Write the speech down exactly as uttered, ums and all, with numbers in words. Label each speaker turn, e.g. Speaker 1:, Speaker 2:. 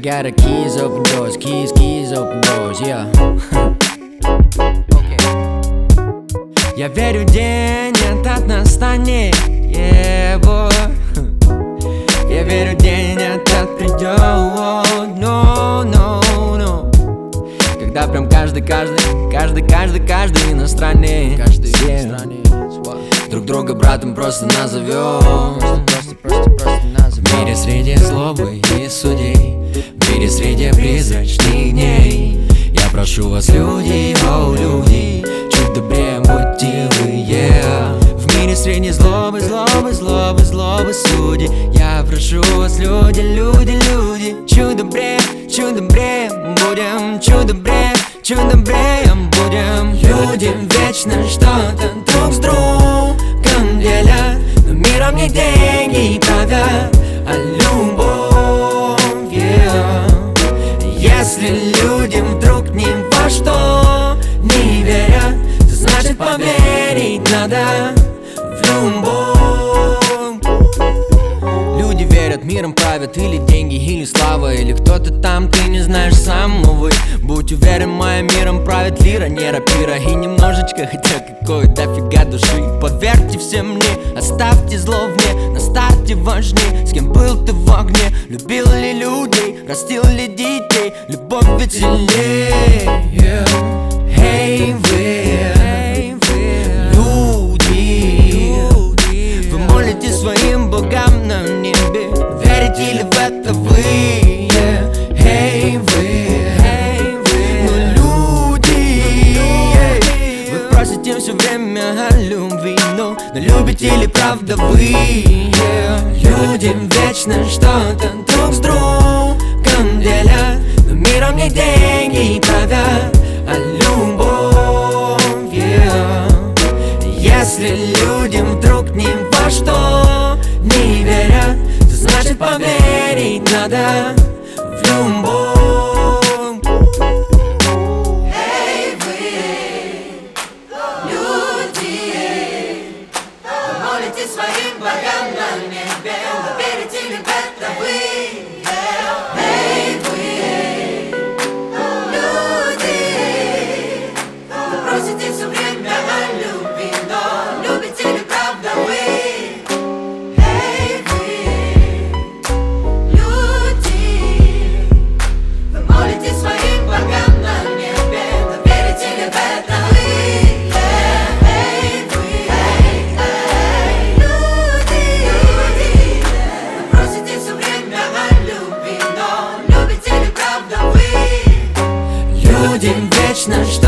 Speaker 1: got a keys, open doors, keys, keys, open doors, yeah. Okay. Я верю, день этот настанет, yeah, boy. Я верю, день этот придет, no, no, no. Когда прям каждый, каждый, каждый, каждый, каждый на стране, каждый yeah. на стране, друг друга братом просто назовем. Просто, просто, просто назовем. В мире среди злобы и судей, в мире среди призрачных дней, я прошу вас, люди, о, люди, чуть добрее будьте вы, yeah. В мире среди злобы, злобы, злобы, злобы, судьи, я прошу вас, люди, люди, люди, чуть добрее, чуть добрее будем, чуть добрее, чуть добрее будем. Люди вечно что-то друг с другом делят, но миром не деньги правят, а любовь, yeah. Если люди вдруг ни во что не верят, то значит поверить надо в любовь. Люди верят, миром правят или деньги, или слава, или кто-то там, ты не знаешь сам, увы. Будь уверен, моим миром правит лира, не рапира. И немножечко, хотя какой дофига души. Поверьте все мне, оставьте зло вне, на старте важнее, с кем был ты в огне. Любил ли людей, растил ли детей, любовь ведь сильнее, yeah. Hey, вы, люди, вы молите своим богам на небе, верите ли в это вы, yeah. Hey, вы, ну люди, yeah. Вы просите все время о любви, но, но любите ли правда вы, yeah. Люди вечно что-то друг с другом делят, но миром не деньги правят, а любовь, yeah. Если людям вдруг ни во что не верят, то значит поверить надо в любовь.
Speaker 2: Эй, вы, люди, вы молите своим богам на небе, вы верите ли в это вы? Эй, вы, люди, вы просите все время о любви, но любите ли правда вы? Эй, вы, люди, вы молите своим богам на небе, но верите ли в это вы? Эй, вы, люди, вы просите все время о любви, но любите ли правда вы?
Speaker 1: Людям вечно что